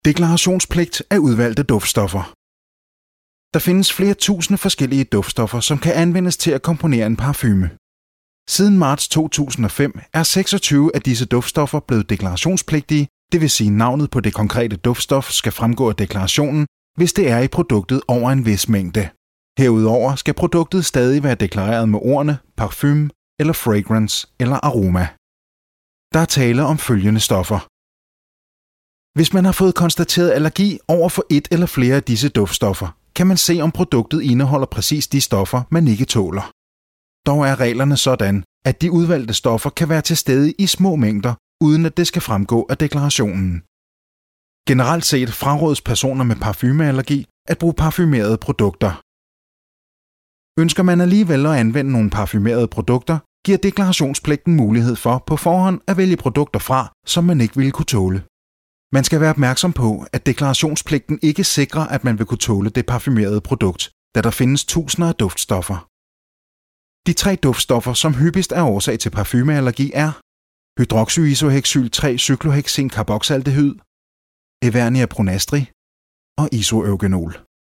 Deklarationspligt af udvalgte duftstoffer. Der findes flere tusinde forskellige duftstoffer, som kan anvendes til at komponere en parfume. Siden marts 2005 er 26 af disse duftstoffer blevet deklarationspligtige, det vil sige navnet på det konkrete duftstof skal fremgå af deklarationen, hvis det er i produktet over en vis mængde. Herudover skal produktet stadig være deklareret med ordene parfume eller fragrance eller aroma. Der er tale om følgende stoffer. Hvis man har fået konstateret allergi over for et eller flere af disse duftstoffer, kan man se, om produktet indeholder præcis de stoffer, man ikke tåler. Dog er reglerne sådan, at de udvalgte stoffer kan være til stede i små mængder, uden at det skal fremgå af deklarationen. Generelt set frarådes personer med parfumeallergi at bruge parfumerede produkter. Ønsker man alligevel at anvende nogle parfumerede produkter, giver deklarationspligten mulighed for på forhånd at vælge produkter fra, som man ikke ville kunne tåle. Man skal være opmærksom på, at deklarationspligten ikke sikrer, at man vil kunne tåle det parfumerede produkt, da der findes tusinder af duftstoffer. De 3 duftstoffer, som hyppigst er årsag til parfumeallergi er hydroxyisohexyl 3-cyklohexen carboxaldehyd, Evernia brunastri og isoeugenol.